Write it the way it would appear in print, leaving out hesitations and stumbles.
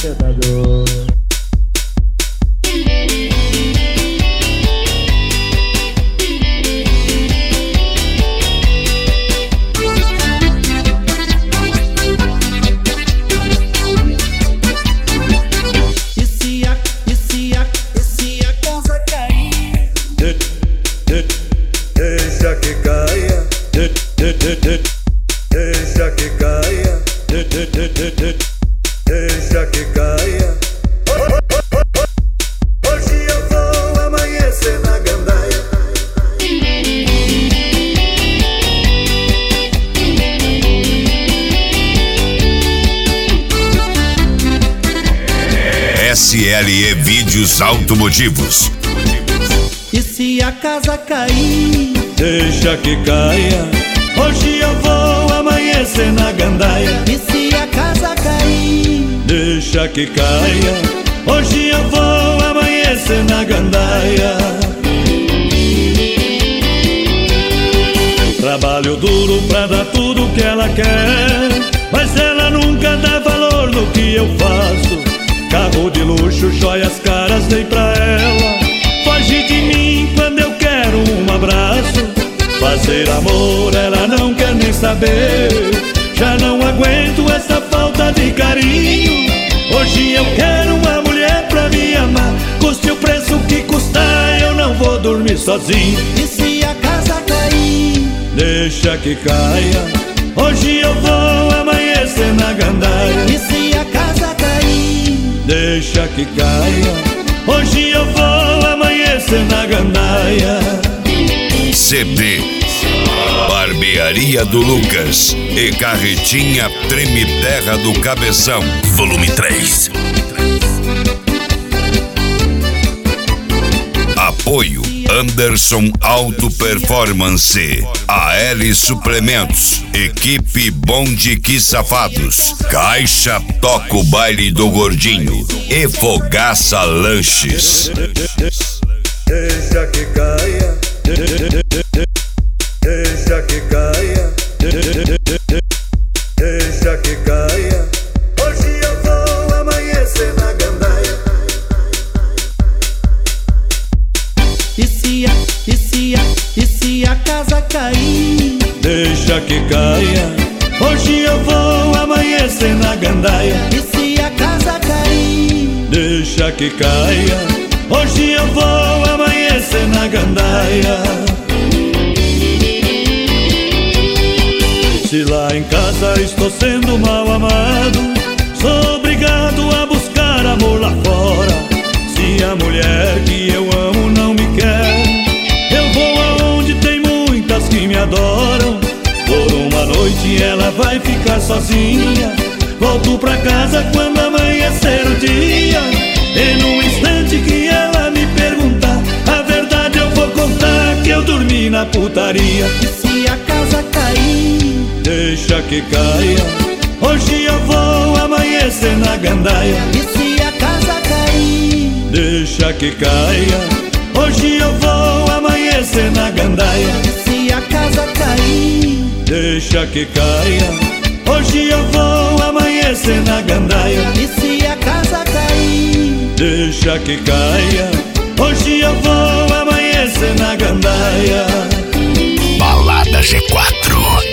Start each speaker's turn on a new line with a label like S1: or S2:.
S1: Predador.
S2: Deixa que caia, deixa que caia, deixa que caia. Hoje eu vou amanhecer na gandaia.
S3: SLE Vídeos Automotivos.
S4: E se a casa cair?
S2: Deixa que caia. Hoje eu vou amanhecer na gandaia.
S4: E se a casa cair?
S2: Deixa que caia. Hoje eu vou amanhecer na gandaia. Trabalho duro pra dar tudo que ela quer, mas ela nunca dá valor no que eu faço. Carro de luxo, joias caras dei pra ela. Foge de mim quando eu quero um abraço. Fazer amor ela não quer nem saber. Já não aguento essa falta de carinho. Hoje eu quero uma mulher pra me amar. Custe o preço que custar, eu não vou dormir sozinho.
S4: E se a casa cair?
S2: Deixa que caia. Hoje eu vou amanhecer na gandaia.
S4: E se a casa cair?
S2: Deixa que caia. Hoje eu vou amanhecer na gandaia.
S3: CD Barbearia do Lucas e Carretinha Treme Terra do Cabeção, volume 3. Apoio Anderson Auto Performance, AL Suplementos, Equipe Bonde Que Safados, Caixa Toca o Baile do Gordinho e Fogaça Lanches.
S2: Deixa que caia. Deixa que caia. Deixa que caia. Hoje eu vou amanhecer na gandaia.
S4: E se a casa cair?
S2: Deixa que caia. Hoje eu vou amanhecer na gandaia.
S4: E se a casa cair?
S2: Deixa que caia. Hoje eu vou amanhecer na gandaia. Se lá em casa estou sendo mal amado, sou obrigado a buscar amor lá fora. Se a mulher que eu amo não me quer, eu vou aonde tem muitas que me adoram. Por uma noite ela vai ficar sozinha. Volto pra casa quando amanhecer o dia. E num instante que ela me perguntar, a verdade eu vou contar que eu dormi na putaria.
S4: E se a casa cair?
S2: Deixa que caia. Hoje eu vou amanhecer na gandaia.
S4: E se a casa cair?
S2: Deixa que caia. Hoje eu vou amanhecer na gandaia.
S4: E se a casa cair?
S2: Deixa que caia. Hoje eu vou amanhecer na gandaia.
S4: E se a casa cair?
S2: Deixa que caia. Hoje eu vou amanhecer na gandaia.
S3: Balada G4.